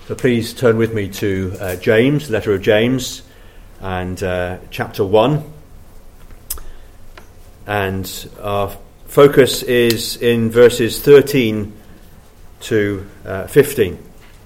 So please turn with me to James, the letter of James, and chapter 1. And our focus is in verses 13 to 15.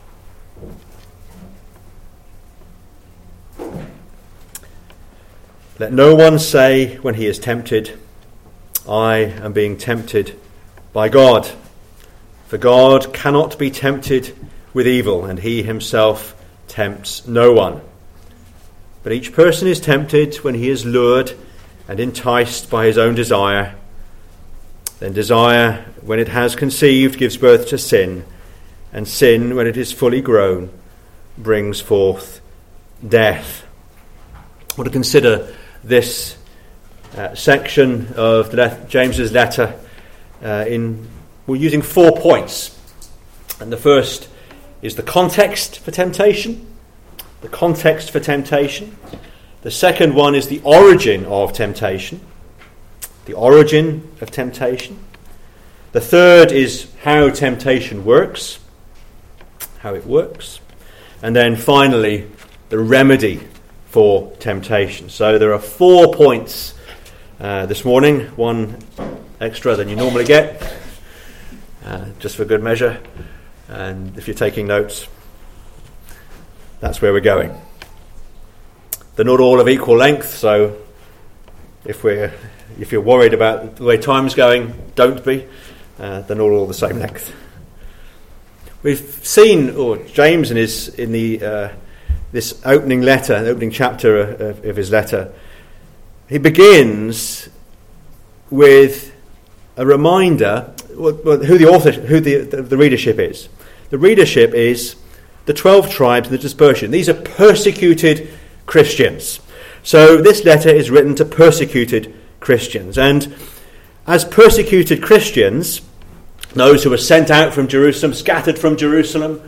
Let no one say when he is tempted, I am being tempted by God. For God cannot be tempted with evil, and he himself tempts no one. But each person is tempted when he is lured and enticed by his own desire. Then desire, when it has conceived, gives birth to sin, and sin, when it is fully grown, brings forth death. I want to consider this section of James's letter we're using 4 points. And the first is the context for temptation. The context for temptation. The second one is the origin of temptation. The origin of temptation. The third is how temptation works. How it works. And then finally, the remedy for temptation. So there are 4 points this morning. One extra than you normally get, just for good measure. And if you're taking notes, that's where we're going. They're not all of equal length, so if you're worried about the way time's going, don't be. They're not all the same length. We've seen, James in this opening letter, the opening chapter of his letter, he begins with a reminder who the readership is. The readership is the 12 tribes in the dispersion. These are persecuted Christians. So this letter is written to persecuted Christians. And as persecuted Christians, those who were sent out from Jerusalem, scattered from Jerusalem,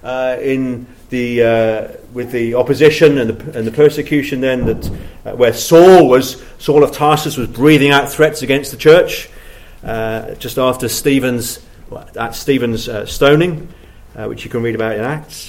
with the opposition and the persecution, then where Saul of Tarsus was breathing out threats against the church just after Stephen's stoning, which you can read about in Acts.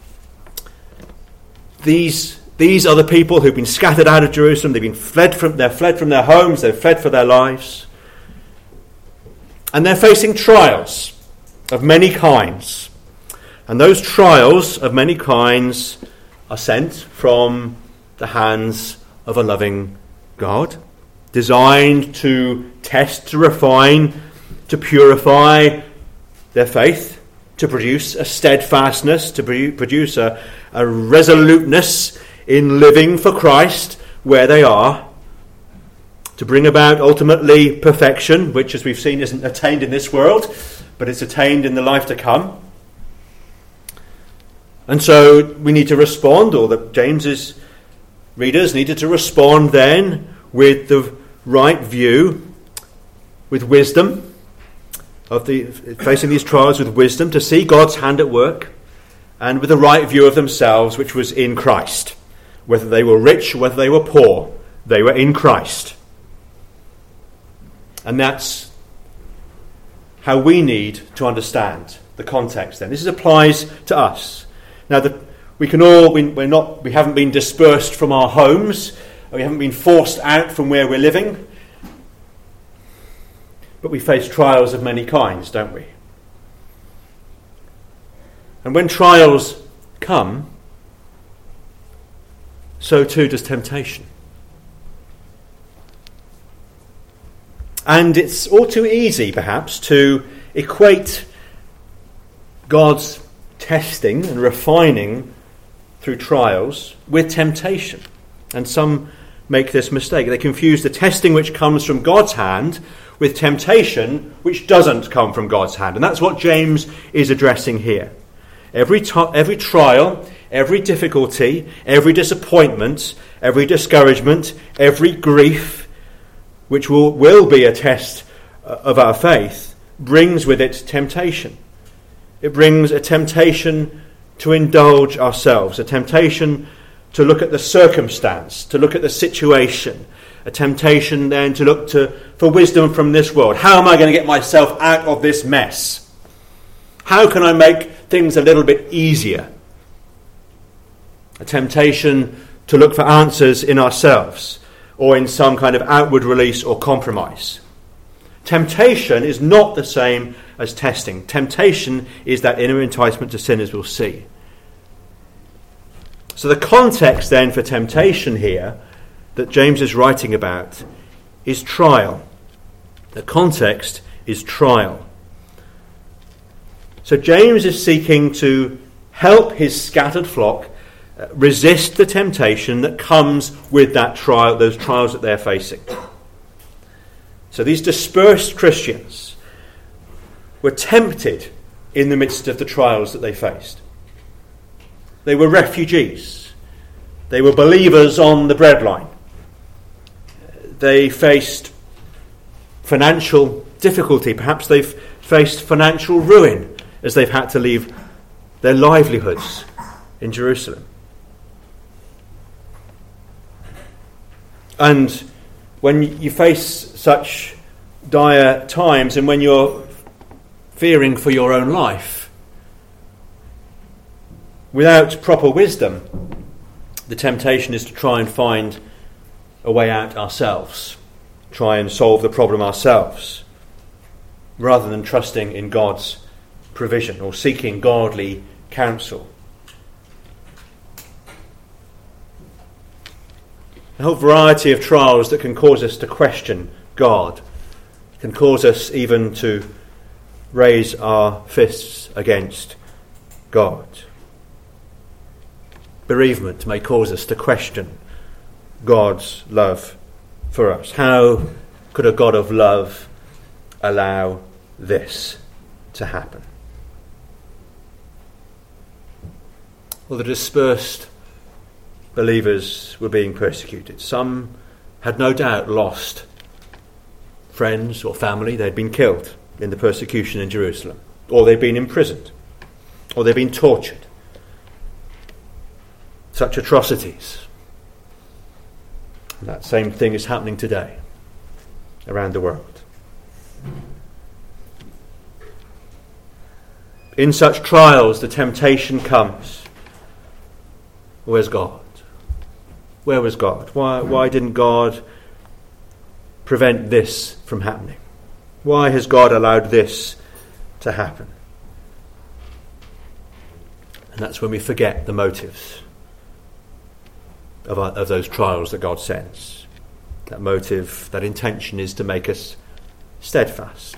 These are the people who've been scattered out of Jerusalem. They're fled from their homes. They've fled for their lives, and they're facing trials of many kinds. And those trials of many kinds are sent from the hands of a loving God, designed to test, to refine, to purify their faith, to produce a steadfastness, to produce a resoluteness in living for Christ where they are, to bring about ultimately perfection, which, as we've seen, isn't attained in this world, but it's attained in the life to come. And so we need to respond, or that James's readers needed to respond then with the right view, with wisdom, of facing these trials with wisdom, to see God's hand at work, and with the right view of themselves, which was in Christ. Whether they were rich, whether they were poor, they were in Christ. And that's how we need to understand the context then. This applies to us. Now, we haven't been dispersed from our homes, we haven't been forced out from where we're living, but we face trials of many kinds, don't we? And when trials come, so too does temptation. And it's all too easy, perhaps, to equate God's testing and refining through trials with temptation. And some make this mistake. They confuse the testing which comes from God's hand with temptation which doesn't come from God's hand. And that's what James is addressing here. Every trial, every difficulty, every disappointment, every discouragement, every grief, which will be a test of our faith, brings with it temptation. It brings a temptation to indulge ourselves, a temptation to look at the circumstance, to look at the situation, a temptation then to look for wisdom from this world. How am I going to get myself out of this mess? How can I make things a little bit easier? a temptation to look for answers in ourselves or in some kind of outward release or compromise. Temptation is not the same as testing. Temptation is that inner enticement to sin, as we'll see. So the context then for temptation here that James is writing about is trial. The context is trial. So James is seeking to help his scattered flock resist the temptation that comes with that trial, those trials that they're facing. So these dispersed Christians were tempted in the midst of the trials that they faced. They were refugees. They were believers on the breadline. They faced financial difficulty. Perhaps they've faced financial ruin as they've had to leave their livelihoods in Jerusalem. And when you face such dire times and when you're fearing for your own life, without proper wisdom, the temptation is to try and find a way out ourselves, try and solve the problem ourselves, rather than trusting in God's provision or seeking godly counsel. A whole variety of trials that can cause us to question God, can cause us even to raise our fists against God. Bereavement may cause us to question God's love for us. How could a God of love allow this to happen? Well, the dispersed believers were being persecuted. Some had no doubt lost friends or family. They'd been killed in the persecution in Jerusalem, or they'd been imprisoned, or they'd been tortured. Such atrocities. And that same thing is happening today around the world. In such trials, the temptation comes. Where's God? Where was God? Why didn't God prevent this from happening? Why has God allowed this to happen? And that's when we forget the motives of those trials that God sends. That motive, that intention is to make us steadfast.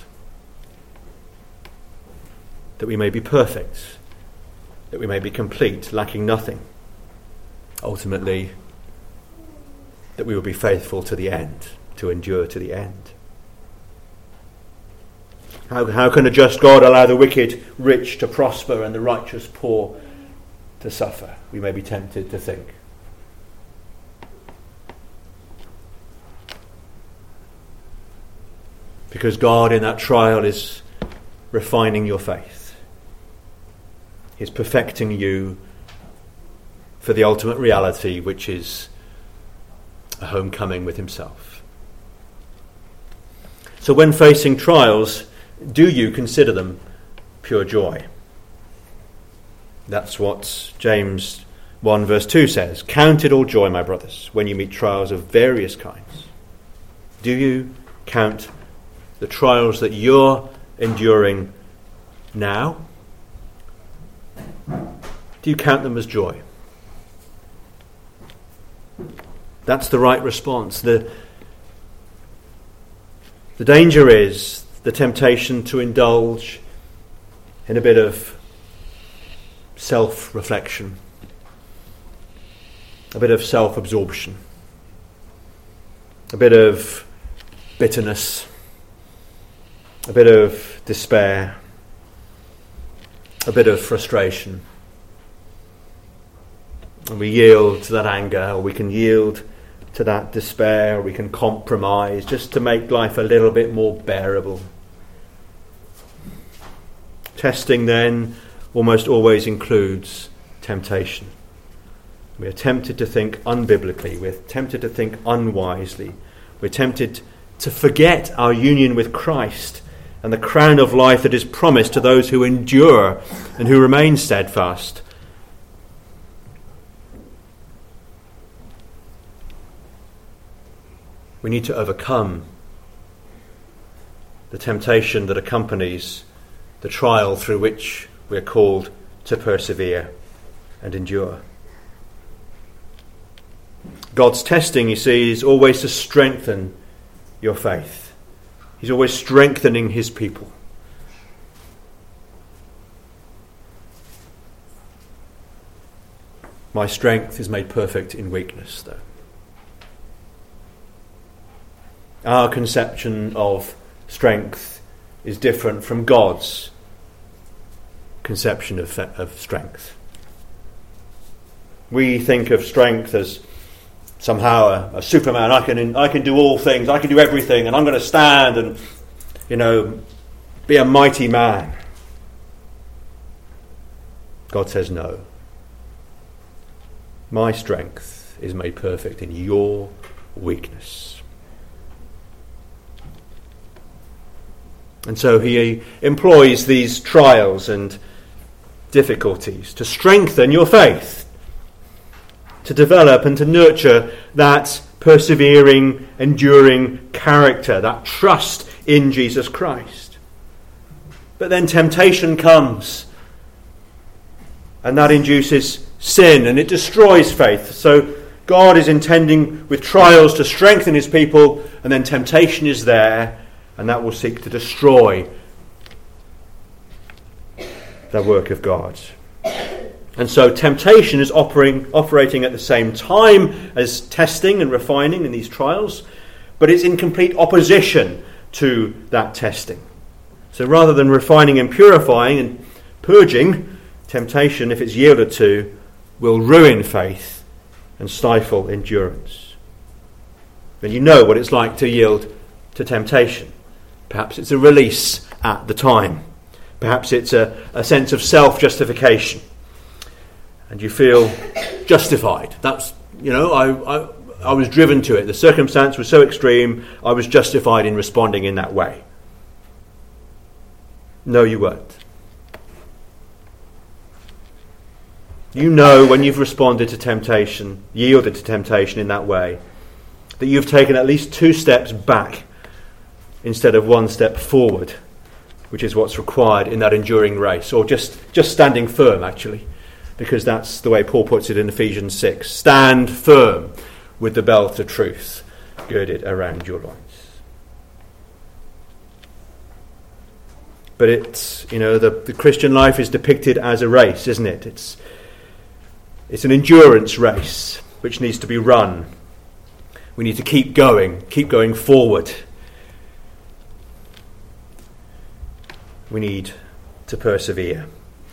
That we may be perfect. That we may be complete, lacking nothing. Ultimately, that we will be faithful to the end, to endure to the end. How can a just God allow the wicked rich to prosper and the righteous poor to suffer? We may be tempted to think. Because God in that trial is refining your faith. He's perfecting you for the ultimate reality, which is a homecoming with himself. So when facing trials, do you consider them pure joy? That's what James 1 verse 2 says. Count it all joy, my brothers, when you meet trials of various kinds. Do you count the trials that you're enduring now? Do you count them as joy? That's the right response. The danger is the temptation to indulge in a bit of self-reflection, a bit of self-absorption, a bit of bitterness, a bit of despair, a bit of frustration. And we yield to that anger, or we can yield to that despair, or we can compromise just to make life a little bit more bearable. Testing then almost always includes temptation. We are tempted to think unbiblically, we're tempted to think unwisely, we're tempted to forget our union with Christ and the crown of life that is promised to those who endure and who remain steadfast. We need to overcome the temptation that accompanies the trial through which we're called to persevere and endure. God's testing, you see, is always to strengthen your faith. He's always strengthening his people. My strength is made perfect in weakness, though. Our conception of strength is different from God's conception of strength. We think of strength as somehow a Superman. I can do all things. I can do everything, and I'm going to stand and, be a mighty man. God says no. My strength is made perfect in your weakness. And so he employs these trials and difficulties to strengthen your faith, to develop and to nurture that persevering, enduring character, that trust in Jesus Christ. But then temptation comes, and that induces sin, and it destroys faith. So God is intending with trials to strengthen his people, and then temptation is there, and that will seek to destroy the work of God. And so temptation is operating at the same time as testing and refining in these trials, but it's in complete opposition to that testing. So rather than refining and purifying and purging, temptation, if it's yielded to, will ruin faith and stifle endurance. And you know what it's like to yield to temptation. Perhaps it's a release at the time. Perhaps it's a sense of self-justification. And you feel justified. That's, I was driven to it. The circumstance was so extreme, I was justified in responding in that way. No, you weren't. You know when you've responded to temptation, yielded to temptation in that way, that you've taken at least 2 steps back instead of 1 step forward, which is what's required in that enduring race, or just standing firm, actually, because that's the way Paul puts it in Ephesians 6. Stand firm with the belt of truth girded around your loins. But it's, the Christian life is depicted as a race, isn't it? It's an endurance race which needs to be run. We need to keep going forward. We need to persevere.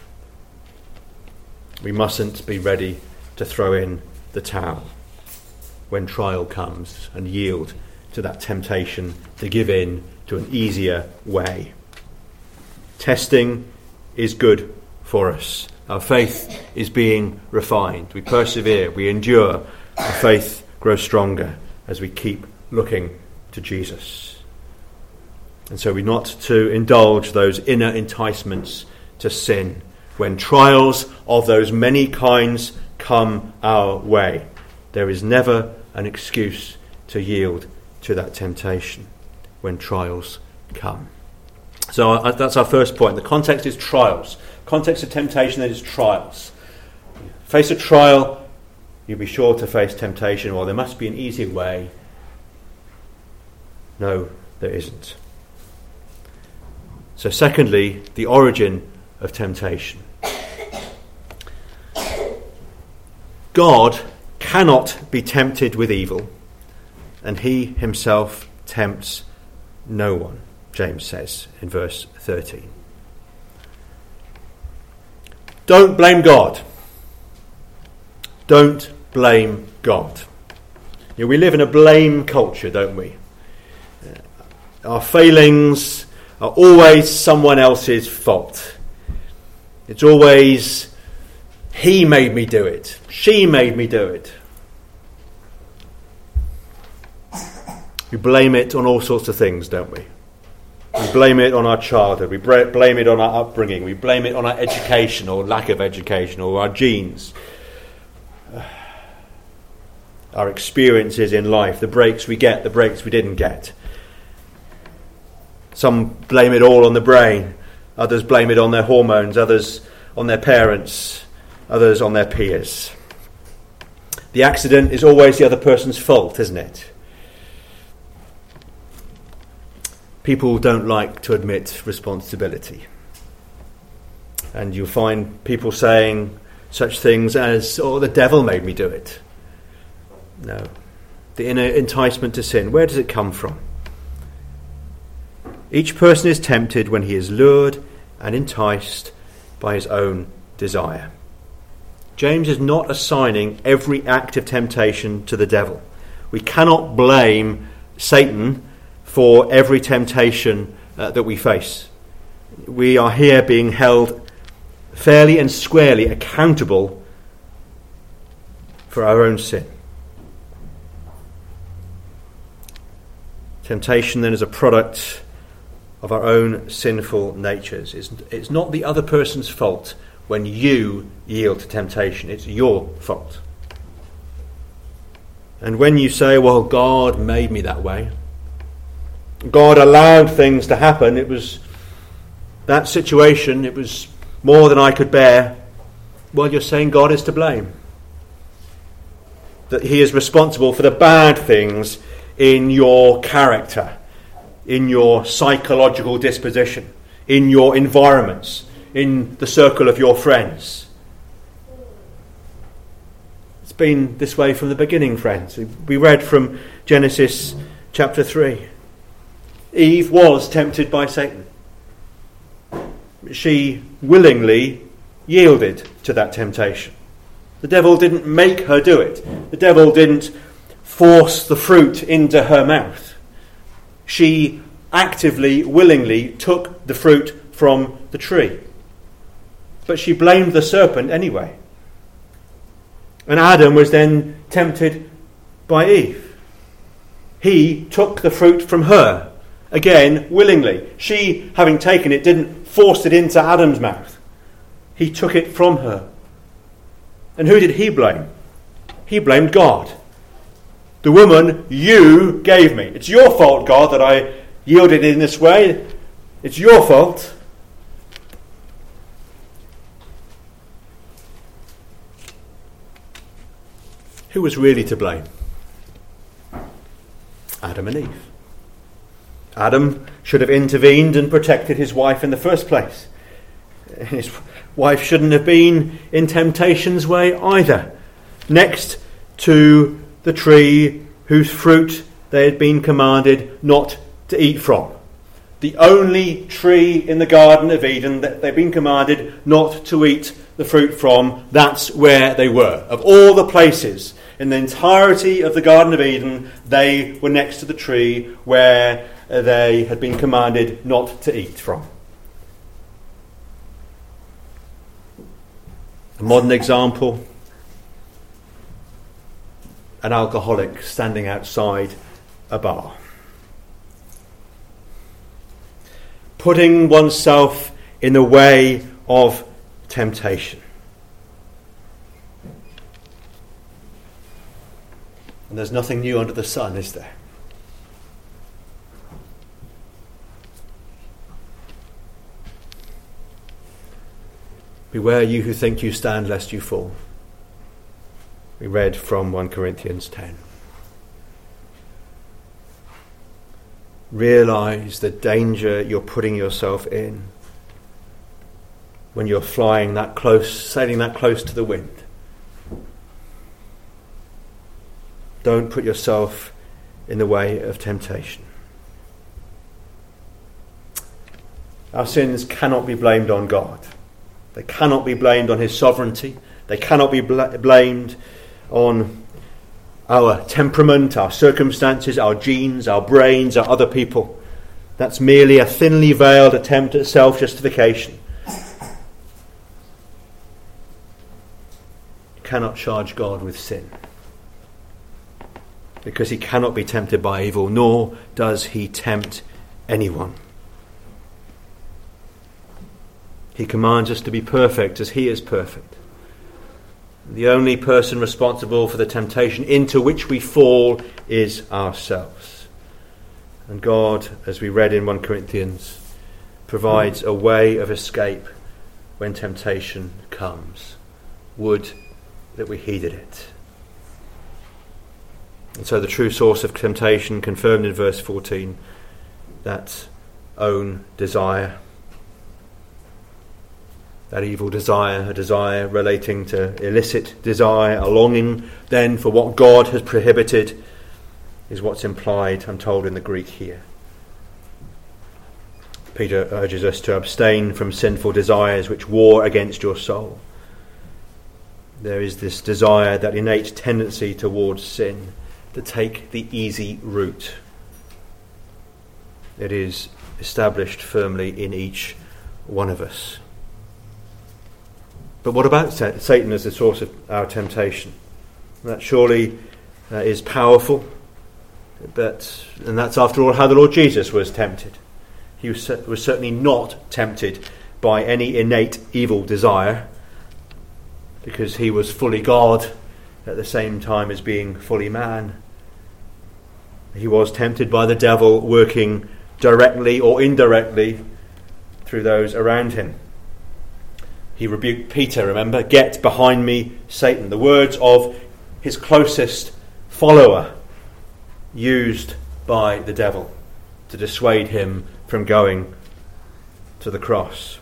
We mustn't be ready to throw in the towel when trial comes and yield to that temptation to give in to an easier way. Testing is good for us. Our faith is being refined. We persevere, we endure. Our faith grows stronger as we keep looking to Jesus. And so we're not to indulge those inner enticements to sin when trials of those many kinds come our way. There is never an excuse to yield to that temptation when trials come. So that's our first point. The context is trials. Context of temptation, that is trials. Face a trial, you'll be sure to face temptation. Well, there must be an easy way. No, there isn't. So secondly, the origin of temptation. God cannot be tempted with evil, and he himself tempts no one, James says in verse 13. Don't blame God. Don't blame God. We live in a blame culture, don't we? Our failings are always someone else's fault. It's always, he made me do it. She made me do it. We blame it on all sorts of things, don't we? We blame it on our childhood. We blame it on our upbringing. We blame it on our education or lack of education or our genes. our experiences in life, the breaks we get, the breaks we didn't get. Some blame it all on the brain, others blame it on their hormones, others on their parents, others on their peers. The accident is always the other person's fault, isn't it? People don't like to admit responsibility. And you'll find people saying such things as, "Oh, the devil made me do it." No. The inner enticement to sin, where does it come from? Each person is tempted when he is lured and enticed by his own desire. James is not assigning every act of temptation to the devil. We cannot blame Satan for every temptation that we face. We are here being held fairly and squarely accountable for our own sin. Temptation then is a product of our own sinful natures. It's not the other person's fault when you yield to temptation. It's your fault. And when you say, "Well, God made me that way, God allowed things to happen, it was that situation, it was more than I could bear," well, you're saying God is to blame. That he is responsible for the bad things in your character, in your psychological disposition, in your environments, in the circle of your friends. It's been this way from the beginning, friends. We read from Genesis chapter 3. Eve was tempted by Satan. She willingly yielded to that temptation. The devil didn't make her do it. The devil didn't force the fruit into her mouth. She actively, willingly took the fruit from the tree. But she blamed the serpent anyway. And Adam was then tempted by Eve. He took the fruit from her, again, willingly. She, having taken it, didn't force it into Adam's mouth. He took it from her. And who did he blame? He blamed God. "The woman you gave me. It's your fault, God, that I yielded in this way. It's your fault." Who was really to blame? Adam and Eve. Adam should have intervened and protected his wife in the first place. His wife shouldn't have been in temptation's way either. Next to the tree whose fruit they had been commanded not to eat from. The only tree in the Garden of Eden that they'd been commanded not to eat the fruit from, that's where they were. Of all the places in the entirety of the Garden of Eden, they were next to the tree where they had been commanded not to eat from. A modern example: an alcoholic standing outside a bar. Putting oneself in the way of temptation. And there's nothing new under the sun, is there? Beware you who think you stand lest you fall. We read from 1 Corinthians 10. Realise the danger you're putting yourself in when you're flying that close, sailing that close to the wind. Don't put yourself in the way of temptation. Our sins cannot be blamed on God. They cannot be blamed on his sovereignty. They cannot be blamed on our temperament, our circumstances, our genes, our brains, our other people. That's merely a thinly veiled attempt at self-justification. You cannot charge God with sin, because he cannot be tempted by evil, nor does he tempt anyone. He commands us to be perfect as he is perfect. The only person responsible for the temptation into which we fall is ourselves. And God, as we read in 1 Corinthians, provides a way of escape when temptation comes. Would that we heeded it. And so the true source of temptation, confirmed in verse 14, that own desire. That evil desire, a desire relating to illicit desire, a longing then for what God has prohibited, is what's implied, I'm told, in the Greek here. Peter urges us to abstain from sinful desires which war against your soul. There is this desire, that innate tendency towards sin, to take the easy route. It is established firmly in each one of us. But what about Satan as the source of our temptation? That surely is powerful, and that's after all how the Lord Jesus was tempted. He was certainly not tempted by any innate evil desire, because he was fully God at the same time as being fully man. He was tempted by the devil, working directly or indirectly through those around him. He rebuked Peter, remember, "Get behind me, Satan." The words of his closest follower, used by the devil to dissuade him from going to the cross.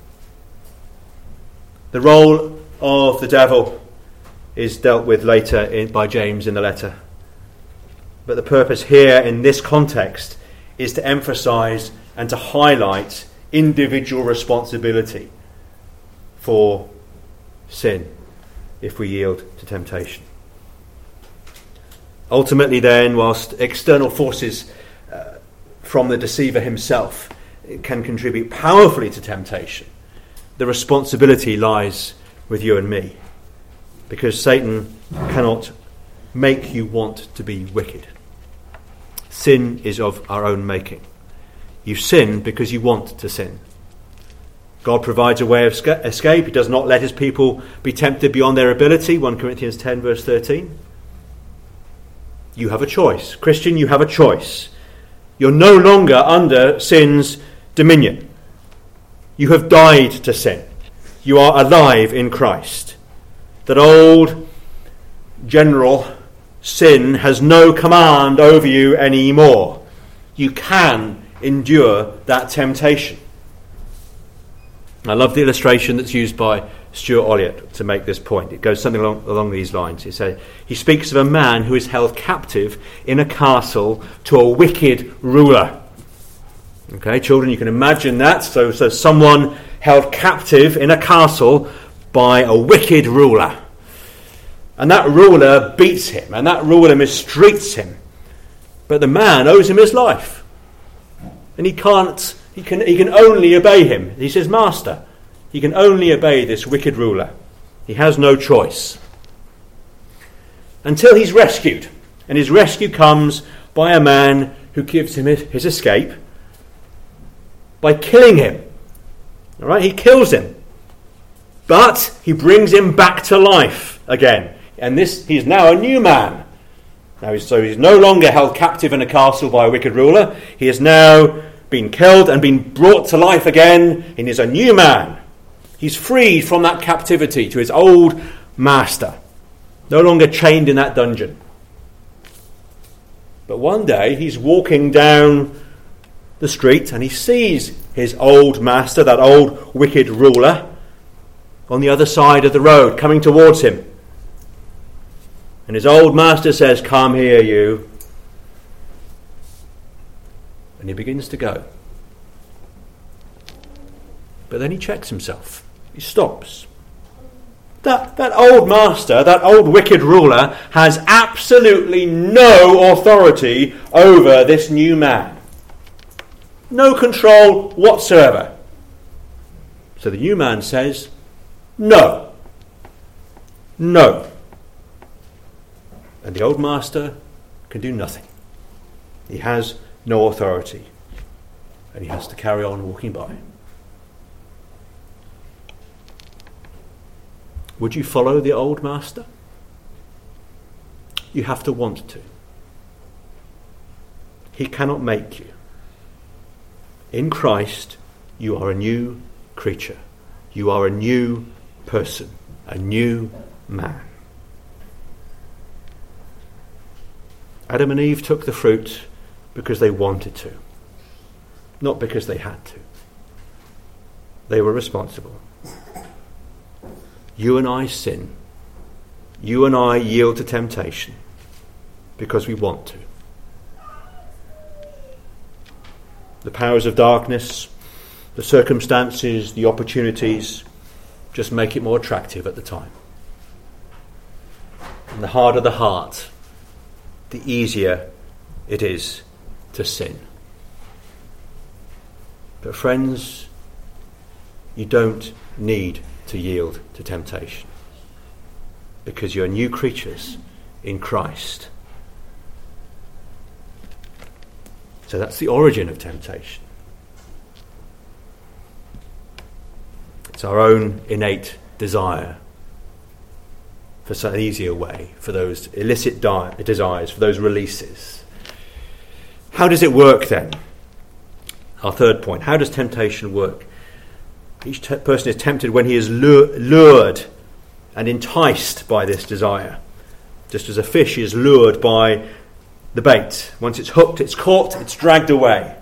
The role of the devil is dealt with later by James in the letter. But the purpose here in this context is to emphasize and to highlight individual responsibility for sin if we yield to temptation. Ultimately then, whilst external forces from the deceiver himself can contribute powerfully to temptation, the responsibility lies with you and me, because Satan cannot make you want to be wicked. Sin is of our own making. You sin because you want to sin. God provides a way of escape. He does not let his people be tempted beyond their ability. 1 Corinthians 10 verse 13. You have a choice. Christian, you have a choice. You're no longer under sin's dominion. You have died to sin. You are alive in Christ. That old general sin has no command over you anymore. You can endure that temptation. I love the illustration that's used by Stuart Olliott to make this point. It goes something along these lines. He speaks of a man who is held captive in a castle to a wicked ruler. Okay, children, you can imagine that. So someone held captive in a castle by a wicked ruler. And that ruler beats him, and that ruler mistreats him. But the man owes him his life. And he can only obey him. He says, "Master." He can only obey this wicked ruler. He has no choice. Until he's rescued. And his rescue comes by a man who gives him his escape by killing him. All right, he kills him. But he brings him back to life again. And he's now a new man. So he's no longer held captive in a castle by a wicked ruler. He has now been killed and been brought to life again, and is a new man. He's freed from that captivity to his old master, no longer chained in that dungeon. But one day he's walking down the street and he sees his old master, that old wicked ruler, on the other side of the road coming towards him. And his old master says, "Come here, you." And he begins to go. But then he checks himself. He stops. That old master, that old wicked ruler, has absolutely no authority over this new man. No control whatsoever. So the new man says, "No. No." And the old master can do nothing. He has no authority. And he has to carry on walking by. Would you follow the old master? You have to want to. He cannot make you. In Christ, you are a new creature. You are a new person, a new man. Adam and Eve took the fruit because they wanted to, not because they had to. They were responsible. You and I sin. You and I yield to temptation because we want to. The powers of darkness, the circumstances, the opportunities just make it more attractive at the time. And the harder the heart, the easier it is to sin. But friends, you don't need to yield to temptation because you're new creatures in Christ. So that's the origin of temptation. It's our own innate desire for some easier way, for those illicit desires, for those releases. How does it work then? Our third point. How does temptation work? Each person is tempted when he is lured and enticed by this desire. Just as a fish is lured by the bait. Once it's hooked, it's caught, it's dragged away.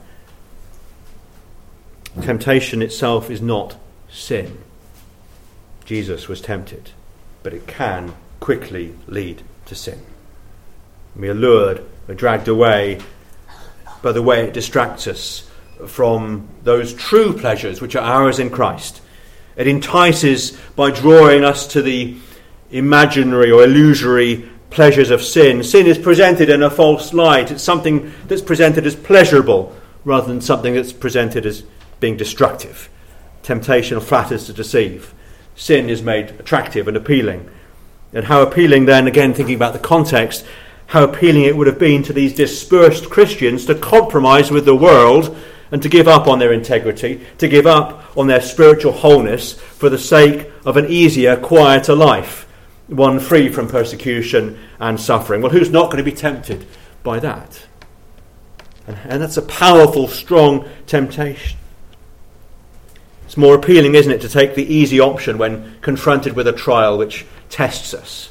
Temptation itself is not sin. Jesus was tempted, but it can quickly lead to sin. We are lured, we're dragged away by the way it distracts us from those true pleasures which are ours in Christ. It entices by drawing us to the imaginary or illusory pleasures of sin. Sin is presented in a false light. It's something that's presented as pleasurable rather than something that's presented as being destructive. Temptation flatters to deceive. Sin is made attractive and appealing. And how appealing then, again thinking about the context, how appealing it would have been to these dispersed Christians to compromise with the world and to give up on their integrity, to give up on their spiritual wholeness for the sake of an easier, quieter life, one free from persecution and suffering. Well, who's not going to be tempted by that? And that's a powerful, strong temptation. It's more appealing, isn't it, to take the easy option when confronted with a trial which tests us.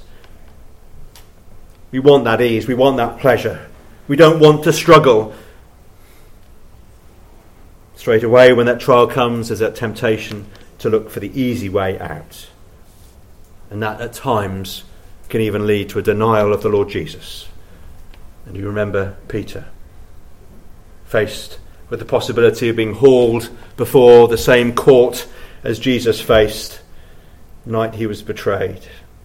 We want that ease, we want that pleasure. We don't want to struggle. Straight away, when that trial comes, there's that temptation to look for the easy way out. And that at times can even lead to a denial of the Lord Jesus. And you remember Peter, faced with the possibility of being hauled before the same court as Jesus faced the night he was betrayed.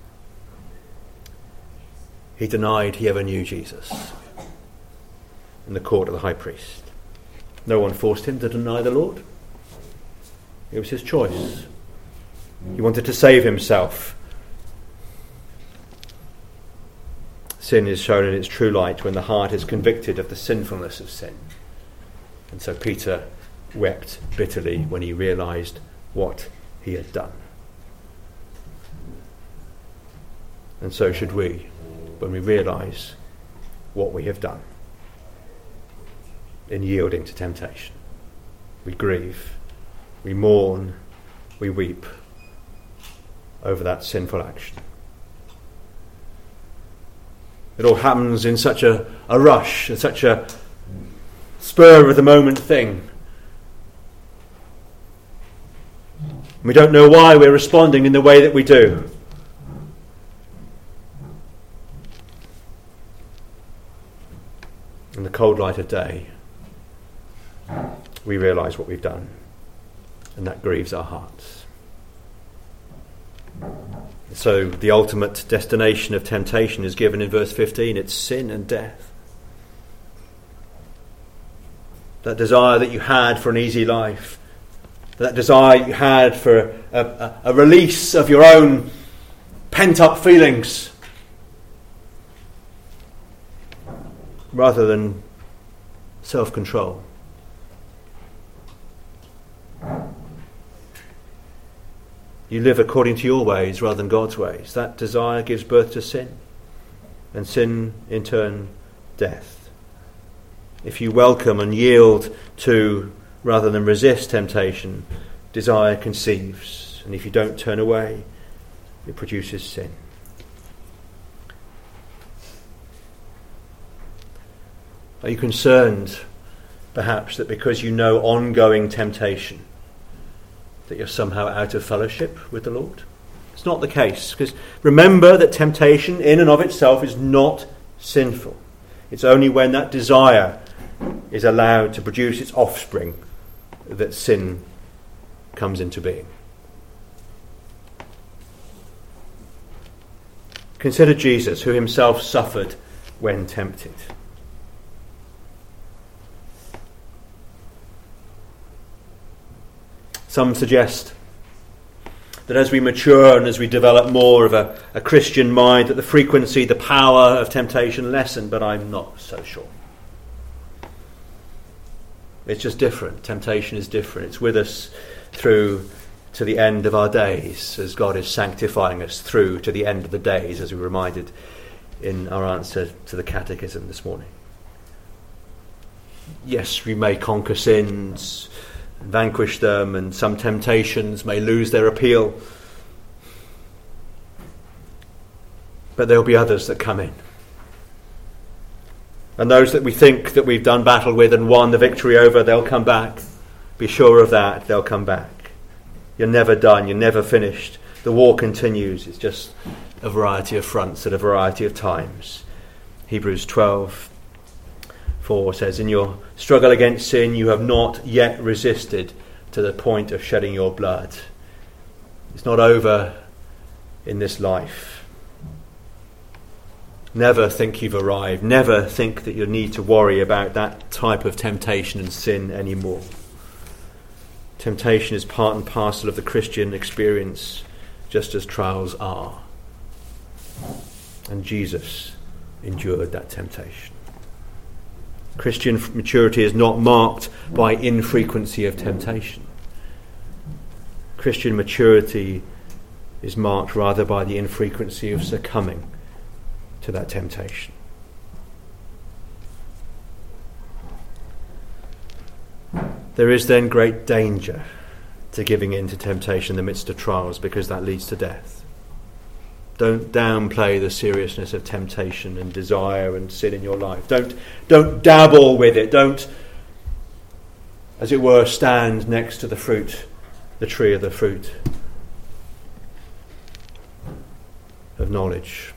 He denied he ever knew Jesus in the court of the high priest. No one forced him to deny the Lord. It was his choice. He wanted to save himself. Sin is shown in its true light when the heart is convicted of the sinfulness of sin. And so Peter wept bitterly when he realized what he had done. And so should we, when we realize what we have done in yielding to temptation. We grieve, we mourn, we weep over that sinful action. It all happens in such a rush, in such a spur of the moment thing. We don't know why we're responding in the way that we do. In the cold light of day, we realise what we've done, and that grieves our hearts. So the ultimate destination of temptation is given in verse 15. It's sin and death. That desire that you had for an easy life, that desire you had for a release of your own pent-up feelings, rather than self-control. You live according to your ways rather than God's ways. That desire gives birth to sin, and sin in turn death. If you welcome and yield to rather than resist temptation, desire conceives, and if you don't turn away, it produces sin. Are you concerned, perhaps, that because you know ongoing temptation, that you're somehow out of fellowship with the Lord? It's not the case, because remember that temptation in and of itself is not sinful. It's only when that desire is allowed to produce its offspring that sin comes into being. Consider Jesus, who himself suffered when tempted. Some suggest that as we mature and as we develop more of a Christian mind, that the frequency, the power of temptation lessen, but I'm not so sure. It's just different. Temptation is different. It's with us through to the end of our days, as God is sanctifying us through to the end of the days, as we were reminded in our answer to the catechism this morning. Yes, we may conquer sins, vanquish them, and some temptations may lose their appeal. But there will be others that come in. And those that we think that we've done battle with and won the victory over, they'll come back. Be sure of that, they'll come back. You're never done, you're never finished. The war continues. It's just a variety of fronts at a variety of times. Hebrews 12:4 says, in your struggle against sin, you have not yet resisted to the point of shedding your blood. It's not over in this life. Never think you've arrived. Never think that you need to worry about that type of temptation and sin anymore. Temptation is part and parcel of the Christian experience, just as trials are. And Jesus endured that temptation. Christian maturity is not marked by infrequency of temptation. Christian maturity is marked rather by the infrequency of succumbing to that temptation. There is then great danger to giving in to temptation in the midst of trials, because that leads to death. Don't downplay the seriousness of temptation and desire and sin in your life. Don't dabble with it. Don't, as it were, stand next to the tree of the fruit of knowledge.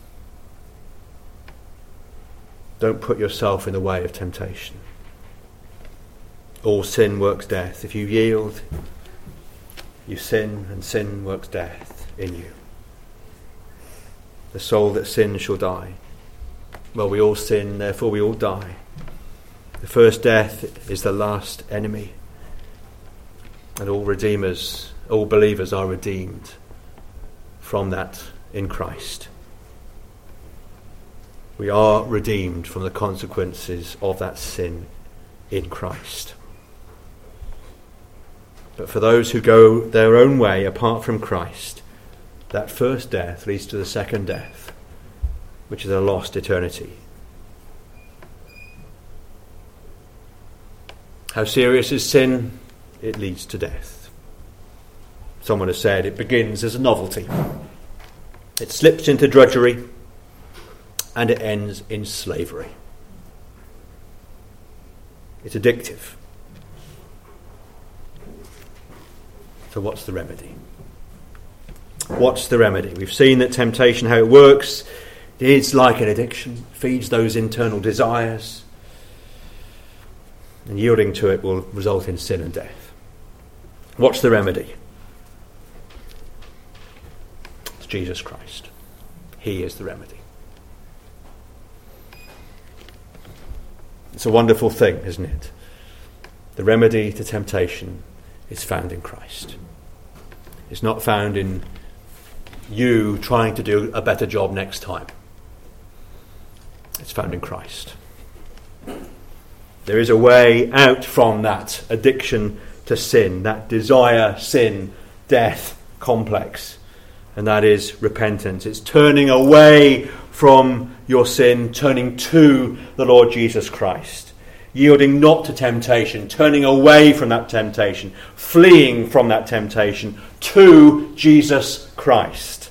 Don't put yourself in the way of temptation. All sin works death. If you yield, you sin, and sin works death in you. The soul that sins shall die. Well, we all sin, therefore we all die. The first death is the last enemy. And all believers are redeemed from that in Christ. We are redeemed from the consequences of that sin in Christ. But for those who go their own way apart from Christ, that first death leads to the second death, which is a lost eternity. How serious is sin? It leads to death. Someone has said it begins as a novelty. It slips into drudgery, and it ends in slavery. It's addictive. So what's the remedy? What's the remedy? We've seen that temptation, how it works. It's like an addiction, feeds those internal desires, and yielding to it will result in sin and death. What's the remedy? It's Jesus Christ. He is the remedy. It's a wonderful thing, isn't it? The remedy to temptation is found in Christ. It's not found in you trying to do a better job next time. It's found in Christ. There is a way out from that addiction to sin, that desire, sin, death complex, and that is repentance. It's turning away from your sin, turning to the Lord Jesus Christ. Yielding not to temptation, turning away from that temptation, fleeing from that temptation to Jesus Christ.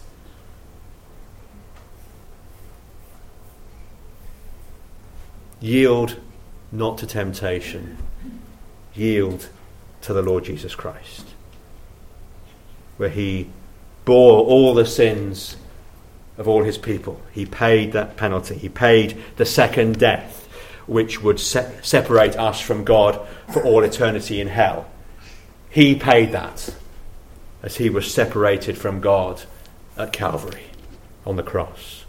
Yield not to temptation. Yield to the Lord Jesus Christ, where he bore all the sins of all his people. He paid that penalty. He paid the second death, which would separate us from God for all eternity in hell. He paid that as he was separated from God at Calvary on the cross.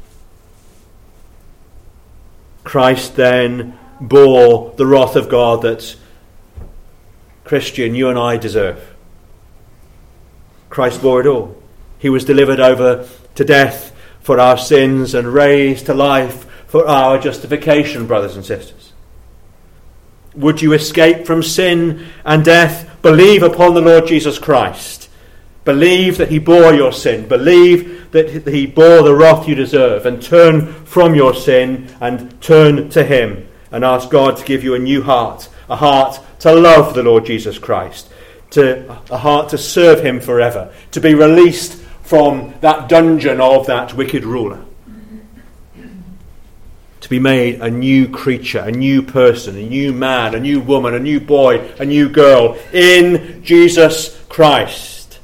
Christ then bore the wrath of God that, Christian, you and I deserve. Christ bore it all. He was delivered over to death for our sins and raised to life for our justification, brothers and sisters. Would you escape from sin and death? Believe upon the Lord Jesus Christ. Believe that he bore your sin. Believe that he bore the wrath you deserve, and turn from your sin and turn to him and ask God to give you a new heart, a heart to love the Lord Jesus Christ, a heart to serve him forever, to be released from that dungeon of that wicked ruler, to be made a new creature, a new person, a new man, a new woman, a new boy, a new girl in Jesus Christ.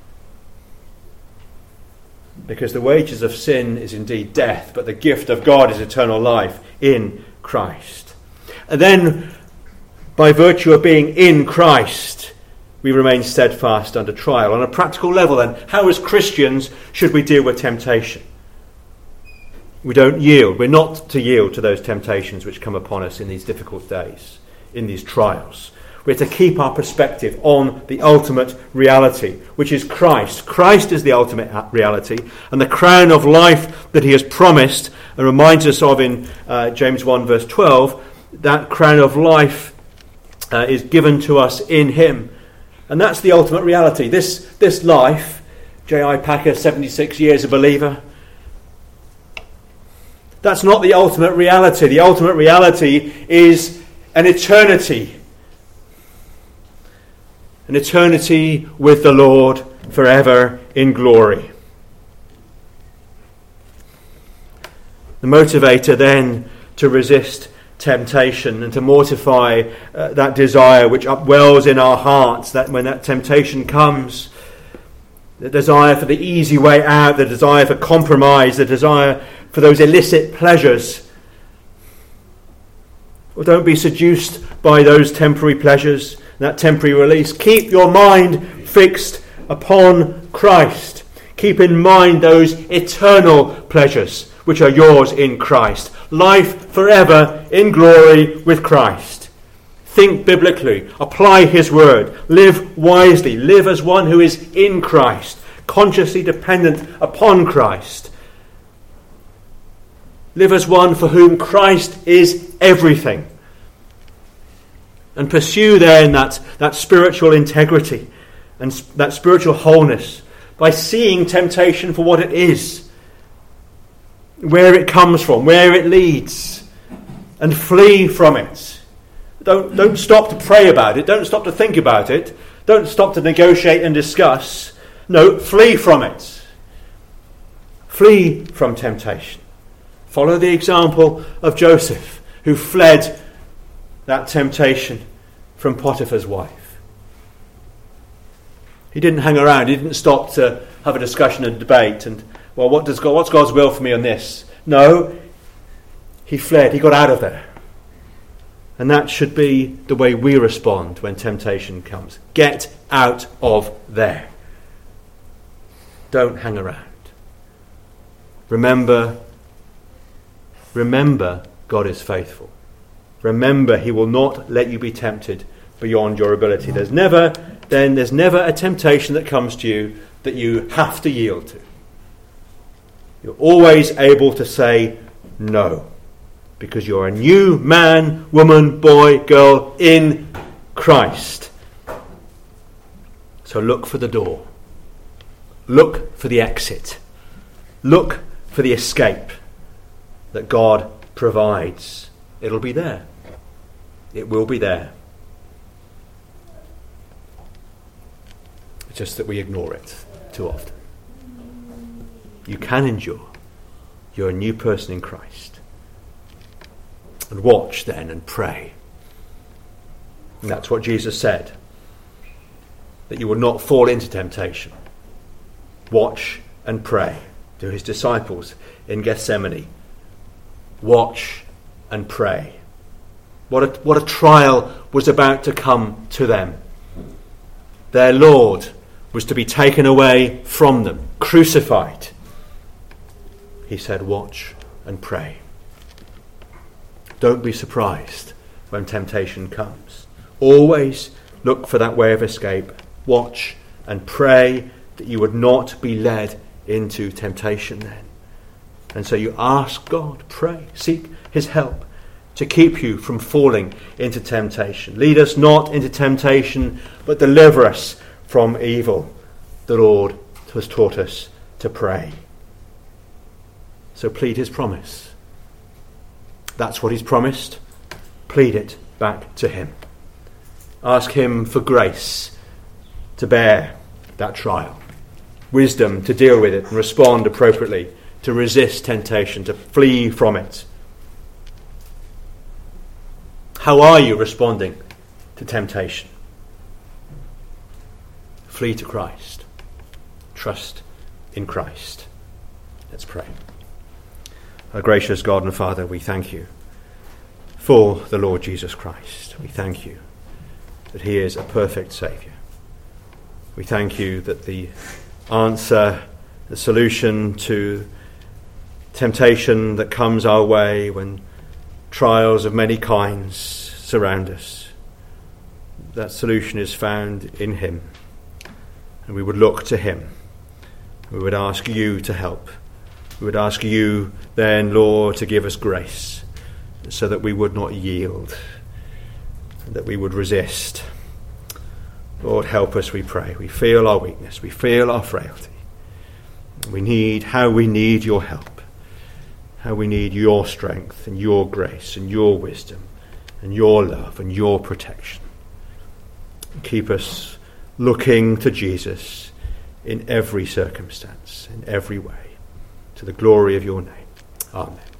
Because the wages of sin is indeed death, but the gift of God is eternal life in Christ. And then, by virtue of being in Christ, we remain steadfast under trial. On a practical level then, how as Christians should we deal with temptation? We don't yield. We're not to yield to those temptations which come upon us in these difficult days, in these trials. We're to keep our perspective on the ultimate reality, which is Christ. Christ is the ultimate reality, and the crown of life that he has promised, and reminds us of in James 1 verse 12, that crown of life is given to us in him. And that's the ultimate reality. This life, J.I. Packer, 76 years a believer, that's not the ultimate reality. The ultimate reality is an eternity. An eternity with the Lord forever in glory. The motivator then to resist temptation and to mortify that desire which upwells in our hearts, that when that temptation comes, the desire for the easy way out, the desire for compromise, the desire for those illicit pleasures. Well, don't be seduced by those temporary pleasures, that temporary release. Keep your mind fixed upon Christ. Keep in mind those eternal pleasures which are yours in Christ. Life forever in glory with Christ. Think biblically. Apply his word. Live wisely. Live as one who is in Christ, consciously dependent upon Christ. Live as one for whom Christ is everything. And pursue then that spiritual integrity and that spiritual wholeness by seeing temptation for what it is, where it comes from, where it leads, and flee from it. Don't stop to pray about it. Don't stop to think about it. Don't stop to negotiate and discuss. No, flee from it. Flee from temptation. Follow the example of Joseph, who fled that temptation from Potiphar's wife. He didn't hang around. He didn't stop to have a discussion and debate and, well, what's God's will for me on this? No, he fled. He got out of there. And that should be the way we respond when temptation comes. Get out of there. Don't hang around. Remember, God is faithful. Remember, he will not let you be tempted beyond your ability. There's never a temptation that comes to you that you have to yield to. You're always able to say no, because you're a new man, woman, boy, girl in Christ. So look for the door. look for the exit. Look for the escape that God provides. It'll be there. It will be there. It's just that we ignore it too often. You can endure. You're a new person in Christ. And watch then and pray. And that's what Jesus said. That you will not fall into temptation. Watch and pray. To his disciples in Gethsemane. Watch and pray. What a trial was about to come to them. Their Lord was to be taken away from them, crucified. He said, watch and pray. Don't be surprised when temptation comes. Always look for that way of escape. Watch and pray that you would not be led into temptation then. And so you ask God, pray, seek his help to keep you from falling into temptation. Lead us not into temptation, but deliver us from evil. The Lord has taught us to pray. So plead his promise. That's what he's promised. Plead it back to him. Ask him for grace to bear that trial. Wisdom to deal with it and respond appropriately, to resist temptation, to flee from it. How are you responding to temptation? Flee to Christ. Trust in Christ. Let's pray. Our gracious God and Father, we thank you for the Lord Jesus Christ. We thank you that he is a perfect Saviour. We thank you that the answer, the solution to temptation that comes our way when trials of many kinds surround us, that solution is found in him. And we would look to him. We would ask you to help. We would ask you then, Lord, to give us grace so that we would not yield, that we would resist. Lord, help us, we pray. We feel our weakness. We feel our frailty. We need your help. How we need your strength and your grace and your wisdom and your love and your protection. Keep us looking to Jesus in every circumstance, in every way, to the glory of your name. Amen.